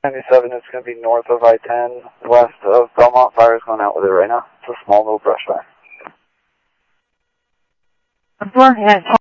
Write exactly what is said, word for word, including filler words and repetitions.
ninety-seven is going to be north of I ten, west of Belmont. Fire's going out with it right now. It's a small little brush fire. Go ahead.